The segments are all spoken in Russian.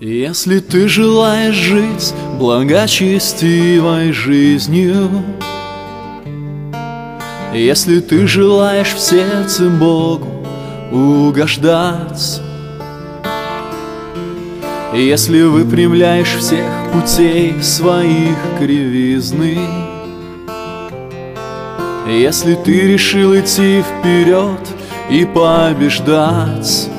Если ты желаешь жить благочестивой жизнью, если ты желаешь в сердце Богу угождать, если выпрямляешь всех путей своих кривизны, если ты решил идти вперед и побеждать,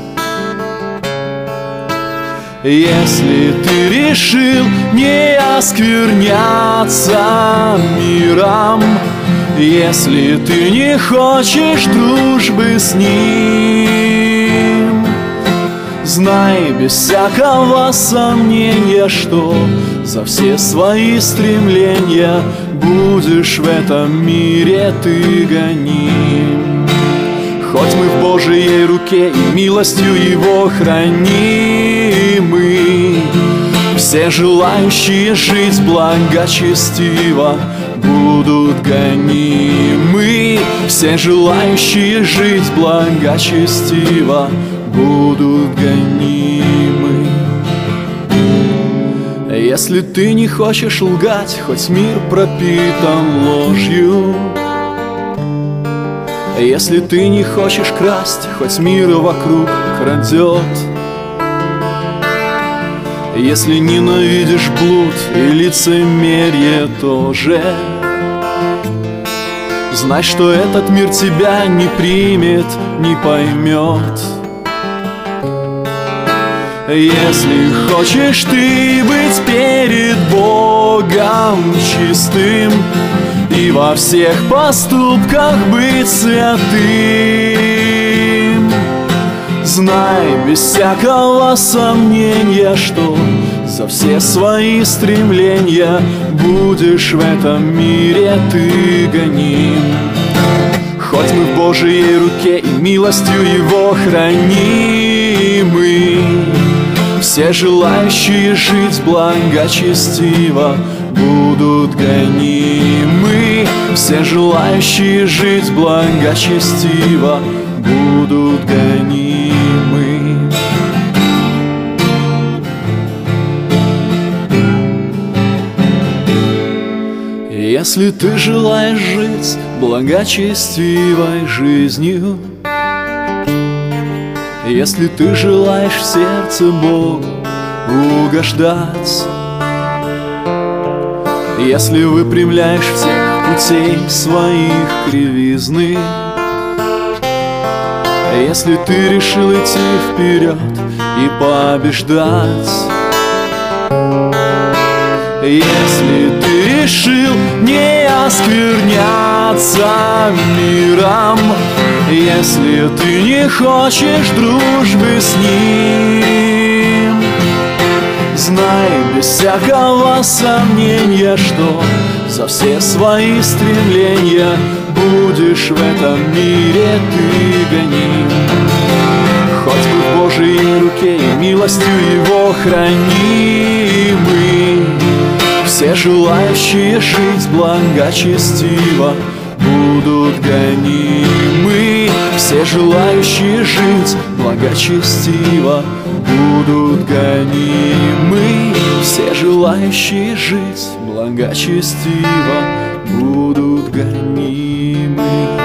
если ты решил не оскверняться миром, если ты не хочешь дружбы с ним, знай без всякого сомнения, что за все свои стремления будешь в этом мире ты гоним. Хоть мы в Божьей руке и милостью Его хранимы, все желающие жить благочестиво будут гонимы. Все желающие жить благочестиво будут гонимы. Если ты не хочешь лгать, хоть мир пропитан ложью, если ты не хочешь красть, хоть мир вокруг крадет, если ненавидишь блуд и лицемерие тоже, знай, что этот мир тебя не примет, не поймет. Если хочешь ты быть перед Богом чистым и во всех поступках быть святым, знай без всякого сомнения, что за все свои стремления будешь в этом мире ты гоним. Хоть мы в Божьей руке и милостью Его хранимы, все желающие жить благочестиво будут гонимы. Все желающие жить благочестиво будут гонимы. Если ты желаешь жить благочестивой жизнью, если ты желаешь в сердце Богу угождать, если выпрямляешь всех путей своих кривизны, если ты решил идти вперед и побеждать, если ты решил не оскверняться миром, если ты не хочешь дружбы с ним, знай без всякого сомнения, что за все свои стремления будешь в этом мире ты гоним. Хоть мы в Божьей руке и милостью Его хранимы, все желающие жить благочестиво будут гонимы. Все желающие жить благочестиво будут гонимы. Все желающие жить благочестиво будут гонимы.